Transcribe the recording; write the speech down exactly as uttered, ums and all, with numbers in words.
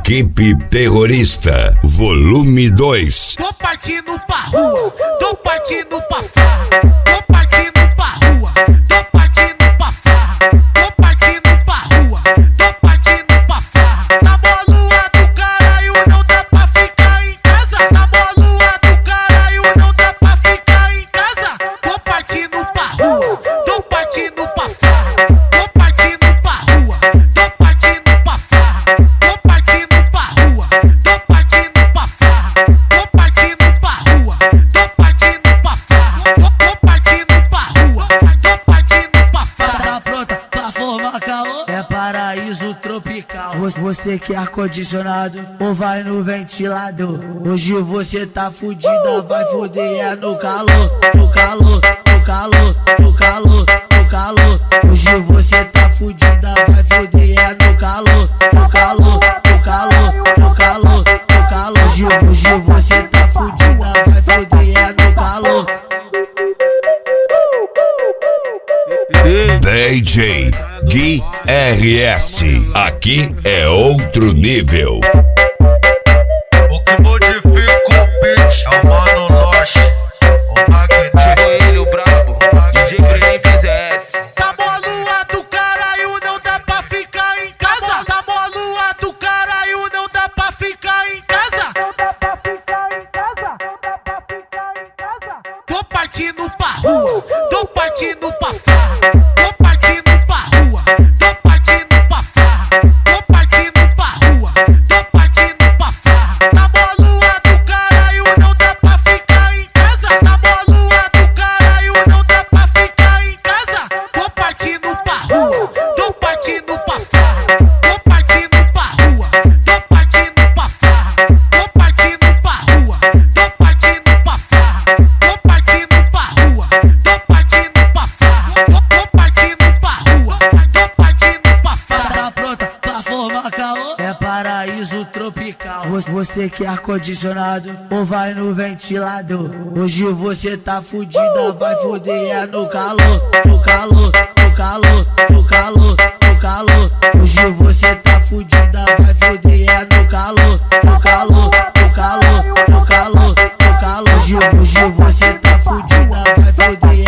Equipe Terrorista, volume dois. Tô partindo pra rua, tô partindo pra farra. Tô partindo pra rua, tô partindo pra farra. Tô partindo pra rua, tô partindo pra farra. Tá bolua do caralho, não dá pra ficar em casa. Tá bolua do caralho, não dá pra ficar em casa. Tô partindo pra rua, tô partindo pra farra. Tô partindo pra rua, tô partindo pra farra. Tô partindo pra rua, tô partindo pra farra. Tô partindo pra rua, tô partindo pra farra. Tô, tô partindo pra rua, tô partindo pra farra. Tá pronta pra formar calor? É paraíso tropical. Você quer ar-condicionado ou vai no ventilador? Hoje você tá fudida, vai fuder é no calor, no calor, no calor, no calor, no calor. Hoje você tá fudida, vai fuder é no calor, no calor, no calor, no calor, no calor. Hoje, hoje você tá fudida, vai fuder é no calor. D J Gui R S, aqui é outro nível. O que modifica o beat é o Mano Loche, o Magnetic. Chegou ele, o brabo, D J Brenin P Z S. Tá bolua do caralho, não dá pra ficar em casa. Tá bolua do caralho, não dá pra ficar em casa. Tô partindo pra rua, tô partindo pra farra. Tô partindo pra rua, tô partindo pra farra. Tô partindo pra rua, tô partindo pra farra. Tá bolua do caralho, não dá pra ficar em casa. Tá bolua do caralho, não dá pra ficar em casa. Tô partindo pra rua, tô partindo pra farra. Tô partindo pra rua, tô partindo pra farra. Tô partindo pra rua, tô partindo pra farra. Tô partindo pra rua, tô partindo pra farra. Tô, tô partindo pra rua, tô partindo pra farra. Tá pronta pra formar calor? É paraíso tropical. Você quer ar-condicionado ou vai no ventilador? Hoje você tá fudida, vai fuder é no calor, no calor, no calor, no calor, no calor. Hoje você tá fudida, vai fuder é no calor, no calor, no calor, no calor, no calor. Hoje, hoje você tá fudida, vai fuder